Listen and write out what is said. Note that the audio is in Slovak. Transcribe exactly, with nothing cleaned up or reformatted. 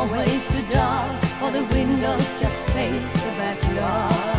always too dark, or the windows just face the backyard.